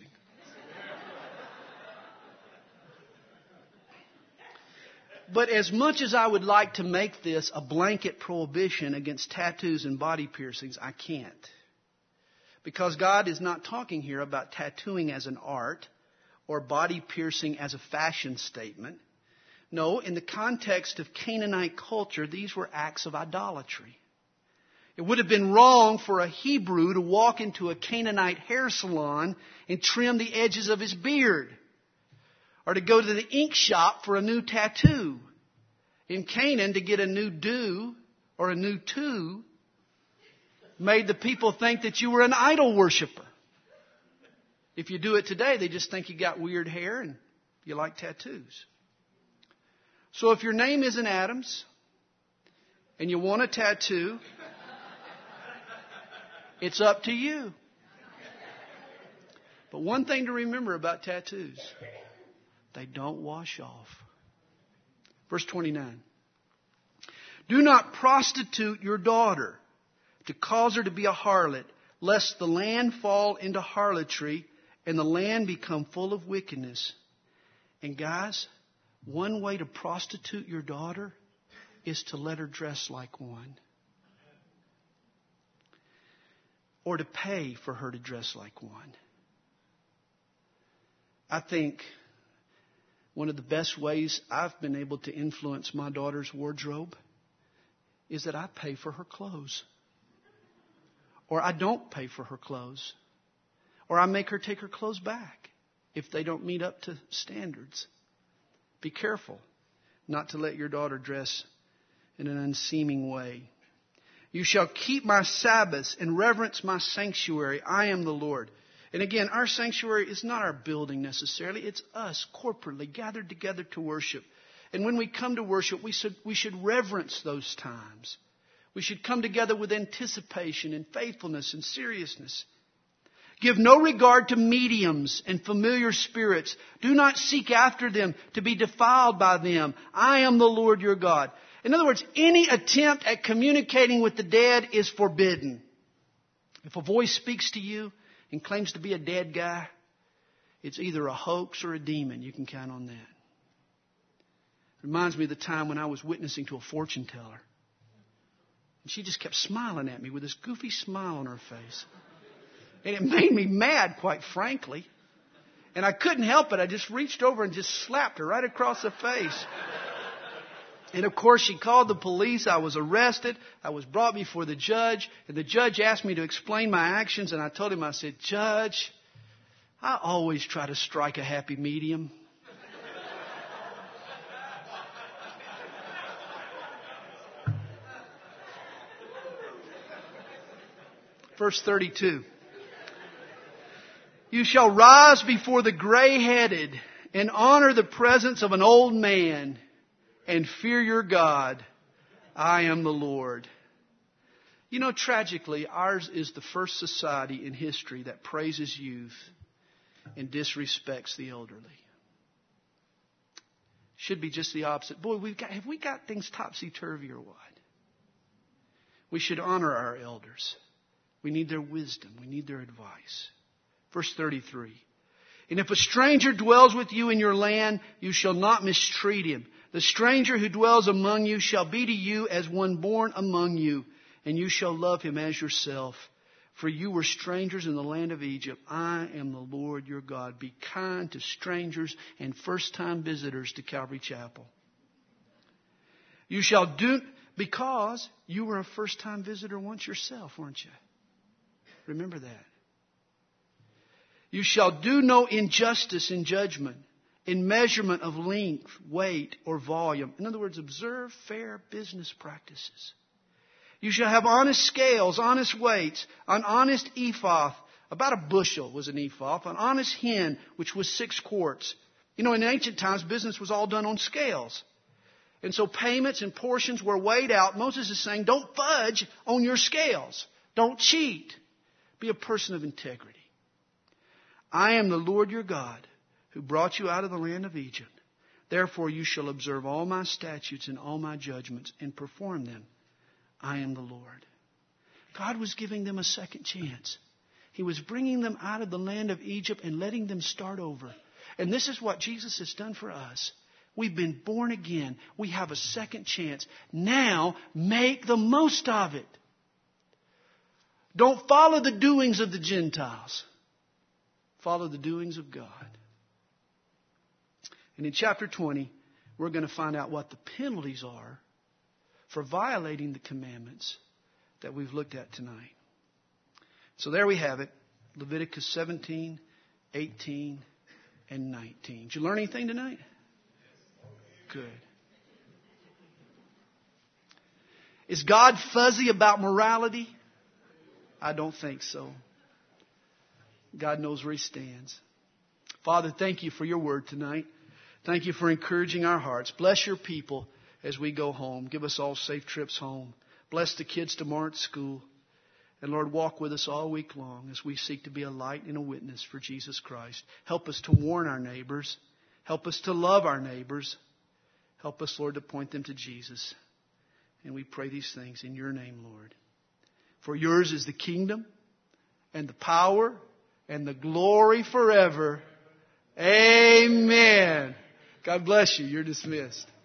But as much as I would like to make this a blanket prohibition against tattoos and body piercings, I can't. Because God is not talking here about tattooing as an art or body piercing as a fashion statement. No, in the context of Canaanite culture, these were acts of idolatry. It would have been wrong for a Hebrew to walk into a Canaanite hair salon and trim the edges of his beard, or to go to the ink shop for a new tattoo. In Canaan, to get a new do or a new two made the people think that you were an idol worshiper. If you do it today, they just think you got weird hair and you like tattoos. So if your name isn't Adams and you want a tattoo, it's up to you. But one thing to remember about tattoos: they don't wash off. Verse twenty-nine. Do not prostitute your daughter to cause her to be a harlot, lest the land fall into harlotry and the land become full of wickedness. And guys, one way to prostitute your daughter is to let her dress like one. Or to pay for her to dress like one. I think one of the best ways I've been able to influence my daughter's wardrobe is that I pay for her clothes. Or I don't pay for her clothes. Or I make her take her clothes back if they don't meet up to standards. Be careful. not to let your daughter dress in an unseeming way. You shall keep my Sabbaths and reverence my sanctuary. I am the Lord. And again, our sanctuary is not our building necessarily. It's us corporately gathered together to worship. And when we come to worship, we should, we should reverence those times. We should come together with anticipation and faithfulness and seriousness. Give no regard to mediums and familiar spirits. Do not seek after them to be defiled by them. I am the Lord your God. In other words, any attempt at communicating with the dead is forbidden. If a voice speaks to you and claims to be a dead guy, it's either a hoax or a demon. You can count on that. It reminds me of the time when I was witnessing to a fortune teller. And she just kept smiling at me with this goofy smile on her face. And it made me mad, quite frankly. And I couldn't help it. I just reached over and just slapped her right across the face. And of course, she called the police. I was arrested. I was brought before the judge. And the judge asked me to explain my actions. And I told him, I said, Judge, I always try to strike a happy medium. Verse thirty-two. You shall rise before the gray-headed and honor the presence of an old man and fear your God. I am the Lord. You know, tragically, ours is the first society in history that praises youth and disrespects the elderly. Should be just the opposite. Boy, we've got, have we got things topsy-turvy or what? We should honor our elders. We need their wisdom. We need their advice. Verse thirty-three. And if a stranger dwells with you in your land, you shall not mistreat him. The stranger who dwells among you shall be to you as one born among you, and you shall love him as yourself. For you were strangers in the land of Egypt. I am the Lord your God. Be kind to strangers and first-time visitors to Calvary Chapel. You shall do, because you were a first-time visitor once yourself, weren't you? Remember that. You shall do no injustice in judgment, in measurement of length, weight, or volume. In other words, observe fair business practices. You shall have honest scales, honest weights, an honest ephah. About a bushel was an ephah. An honest hin, which was six quarts. You know, in ancient times, business was all done on scales. And so payments and portions were weighed out. Moses is saying, don't fudge on your scales. Don't cheat. Be a person of integrity. I am the Lord your God, who brought you out of the land of Egypt. Therefore you shall observe all my statutes and all my judgments and perform them. I am the Lord. God was giving them a second chance. He was bringing them out of the land of Egypt and letting them start over. And this is what Jesus has done for us. We've been born again. We have a second chance. Now make the most of it. Don't follow the doings of the Gentiles. Follow the doings of God. And in chapter twenty, we're going to find out what the penalties are for violating the commandments that we've looked at tonight. So there we have it. Leviticus seventeen, eighteen, and nineteen. Did you learn anything tonight? Good. Is God fuzzy about morality? I don't think so. God knows where He stands. Father, thank you for your word tonight. Thank you for encouraging our hearts. Bless your people as we go home. Give us all safe trips home. Bless the kids tomorrow at school. And Lord, walk with us all week long as we seek to be a light and a witness for Jesus Christ. Help us to warn our neighbors. Help us to love our neighbors. Help us, Lord, to point them to Jesus. And we pray these things in your name, Lord. For yours is the kingdom and the power and the glory forever. Amen. God bless you. You're dismissed.